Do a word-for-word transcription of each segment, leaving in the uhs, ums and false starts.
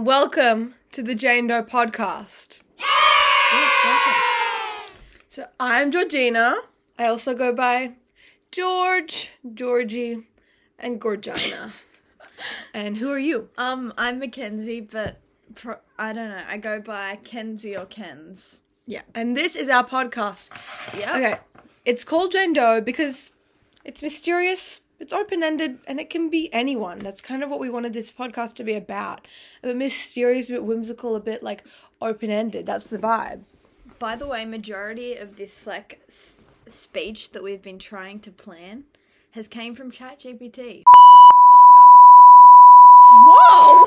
and welcome to the Jane Doe podcast. Yes, welcome. So I'm Georgina. I also go by George, Georgie, and Gorgina. And who are you? Um, I'm Mackenzie, but pro- I don't know. I go by Kenzie or Kens. Yeah, and this is our podcast. Yeah. Okay, it's called Jane Doe because it's mysterious. It's open-ended, and it can be anyone. That's kind of what we wanted this podcast to be about. A bit mysterious, a bit whimsical, a bit, like, open-ended. That's the vibe. By the way, majority of this, like, s- speech that we've been trying to plan has came from ChatGPT. Whoa!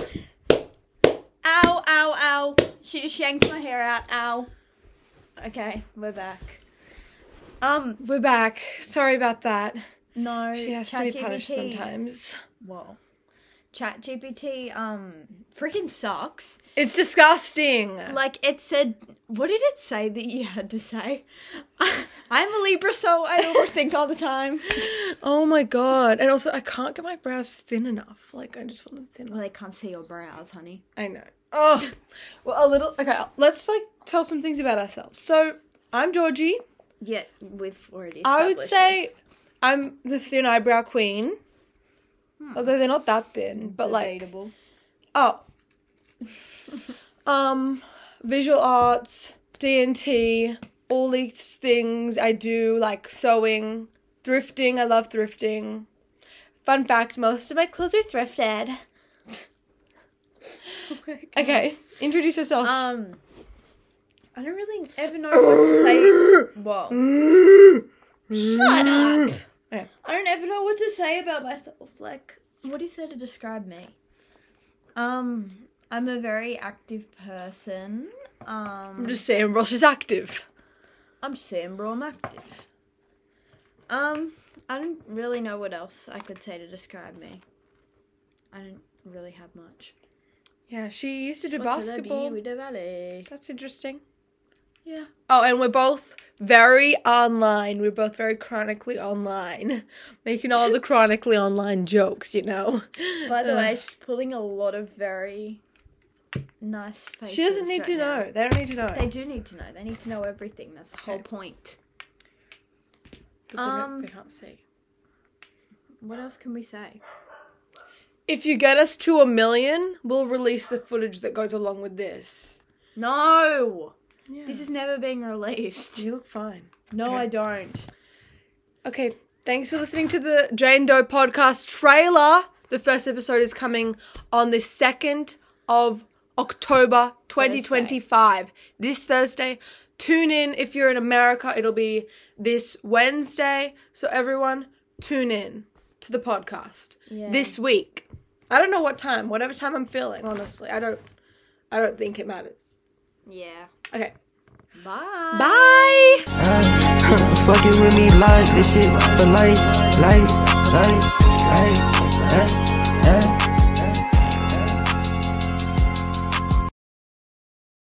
Ow, ow, ow. She just yanked my hair out. Ow. Okay, we're back. Um, We're back. Sorry about that. no. She has to be punished sometimes. Whoa. ChatGPT, um, freaking sucks. It's disgusting. Like, it said, what did it say that you had to say? I'm a Libra, so I overthink all the time. Oh my god. And also, I can't get my brows thin enough. Like, I just want them thin. Well, they can't see your brows, honey. I know. Oh. Well, a little... Okay, let's, like, tell some things about ourselves. So, I'm Georgie. Yeah, we've already I would established say this. I'm the thin eyebrow queen. Hmm. Although they're not that thin, but Debatable. like... Oh. um, visual arts, D and T, all these things I do, like sewing, thrifting. I love thrifting. Fun fact, most of my clothes are thrifted. Oh my God. Okay, introduce yourself. Um, I don't really ever know what to say. Whoa. Shut up. Yeah. I don't ever know what to say about myself. Like, what do you say to describe me? Um, I'm a very active person. Um, I'm just saying Rosh is active. I'm just saying, bro, I'm active. Um, I don't really know what else I could say to describe me. I don't really have much. Yeah, she used to do What should I basketball. be with the ballet? That's interesting. Yeah. Oh, and we're both very online. We're both very chronically online. Making all the chronically online jokes, you know. By the Uh, way, she's pulling a lot of very nice faces. She doesn't need right to now. know. They don't need to know. They do need to know. They need to know everything. That's the whole Okay. point. But they don't- um, they can't see. What else can we say? If you get us to a million, we'll release the footage that goes along with this. No! Yeah. This is never being released. You look fine. No, Okay. I don't. Okay, thanks for listening to the Jane Doe podcast trailer. The first episode is coming on the second of October twenty twenty-five. This Thursday. Tune in. If you're in America, it'll be this Wednesday. So everyone, tune in to the podcast Yeah. this week. I don't know what time. Whatever time I'm feeling, honestly. I don't I don't think it matters. Yeah. Okay. Bye. Bye. Fuck it with me like this shit for life, life, life, life, life, life.